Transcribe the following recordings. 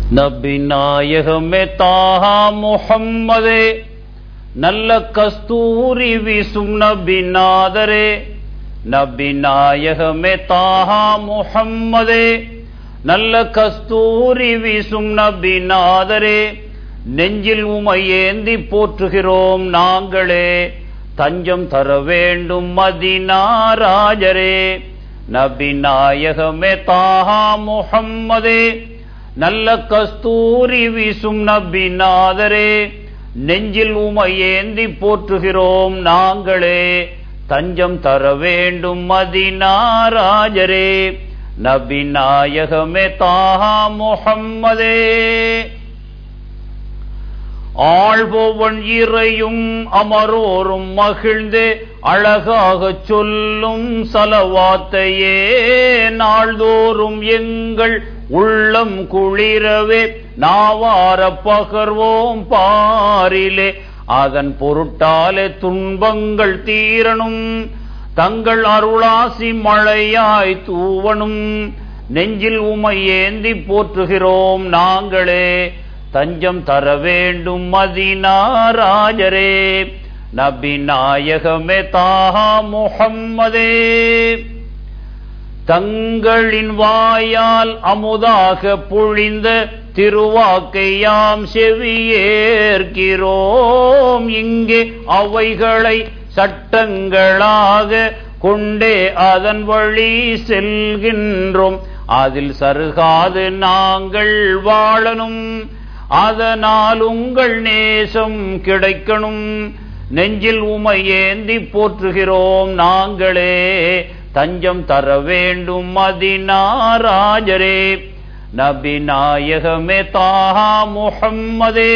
நபி நாயகமே தாஹா முஹம்மதே நல்ல கஸ்தூரி வீசும் நபி நாதரே. நபி நாயகமே தாஹா முஹம்மதே நல்ல கஸ்தூரி வீசும் நபி நாதரே. நெஞ்சில் உமையேந்தி போற்றுகிறோம் நாங்களே, தஞ்சம் தர வேண்டும் மதீனா ராஜரே. நபி நாயகமே தாஹா முஹம்மதே நல்ல கஸ்தூரி வீசும் நபி நாதரே. நெஞ்சில் உமையேந்தி போற்றுகிறோம் நாங்களே, தஞ்சம் தர வேண்டும் மதீனா ராஜரே. நபி நாயகமே தாஹா முஹம்மதே. ஆழ்பவன் இறையும் அமரோரும் மகிழ்ந்து அழகாக சொல்லும் சலவாத்தையே, நாள்தோறும் எங்கள் உள்ளம் குளிரவே நாவார பகர்வோம் பாரிலே. அதன் பொருட்டாலே துன்பங்கள் தீரணும், தங்கள் அருளாசி மழையாய் தூவனும். நெஞ்சில் உமையேந்தி போற்றுகிறோம் நாங்களே, தஞ்சம் தர வேண்டும் மதீனா ராஜரே. நபி நாயகமே தாஹா முஹம்மதே தங்களின் வாயால் அமுதாக பொழிந்த திருவாக்கையாம் செவியேற்கிறோம். இங்கே அவைகளை சட்டங்களாக கொண்டே அதன் வழி செல்கின்றோம். அதில் சருகாது நாங்கள் வாழணும், அதனால் உங்கள் நேசம் கிடைக்கணும். நெஞ்சில் உமையேந்தி போற்றுகிறோம் நாங்களே, தஞ்சம் தர வேண்டும் மதீனா ராஜரே. நபி நாயகமே தாஹா முஹம்மதே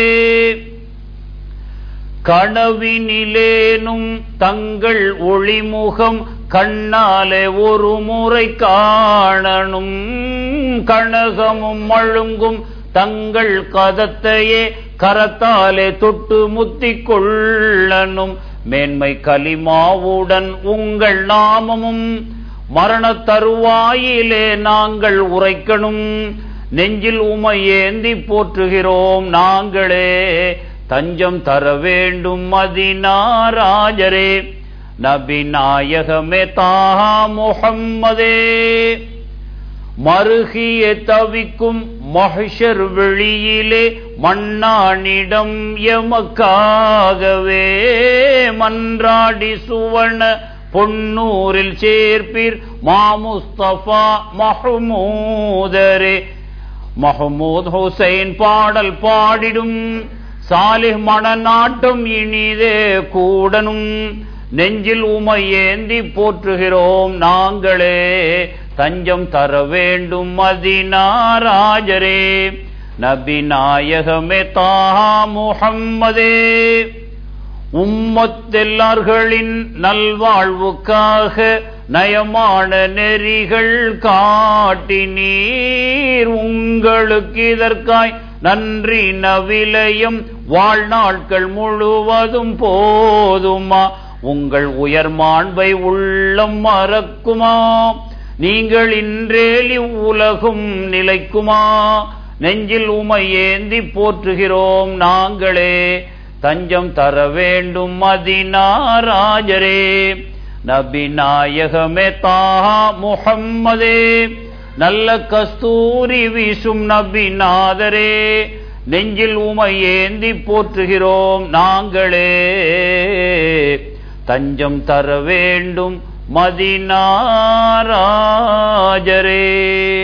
கனவினிலேனும் தங்கள் ஒளிமுகம் கண்ணாலே ஒரு முறை காணணும். கனகமும் மழுங்கும் தங்கள் கதத்தையே கரத்தாலே தொட்டு முத்திக் கொள்ளணும். மேன்மை கலிமாவுடன் உங்கள் நாமமும் மரண தருவாயிலே நாங்கள் உரைக்கணும். நெஞ்சில் உமையேந்தி போற்றுகிறோம் நாங்களே, தஞ்சம் தர வேண்டும் மதீனா ராஜரே. நபி நாயகமே தாஹா முஹம்மதே மருகிய தவிக்கும் மஹ்ஷர் வெளியிலே மன்னானிடம் எமக்காகவே மன்றாடி சுவன பொன்னூரில் சேர்ப்பீர் மாமுஸ்தபா மஹ்மூதரே. மஹ்மூத் ஹுசைன் பாடல் பாடிடும் சாலிஹ் மணநாட்டம் இனிதே கூடனும். நெஞ்சில் உமையேந்தி போற்றுகிறோம் நாங்களே, தஞ்சம் தர வேண்டும் மதீனா ராஜரே. நபி நாயகமே தாஹா முஹம்மதே உம்மத்தெல்லார்களின் நல்வாழ்வுக்காக நயமான நெறிகள் காட்டினீர். உங்களுக்கு இதற்காய் நன்றி நவிலயம் வாழ்நாட்கள் முழுவதும் போதுமா? உங்கள் உயர் மாண்பை உள்ளம் மறக்குமா? நீங்கள் இன்றேலி உலகும் நிலைக்குமா? நெஞ்சில் உமையேந்தி போற்றுகிறோம் நாங்களே, தஞ்சம் தர வேண்டும் மதீனா ராஜரே. நபி நாயகமே தாஹா முஹம்மதே நல்ல கஸ்தூரி வீசும் நபி நாதரே. நெஞ்சில் உமையேந்தி போற்றுகிறோம் நாங்களே, தஞ்சம் தர வேண்டும் மதீனா ராஜரே.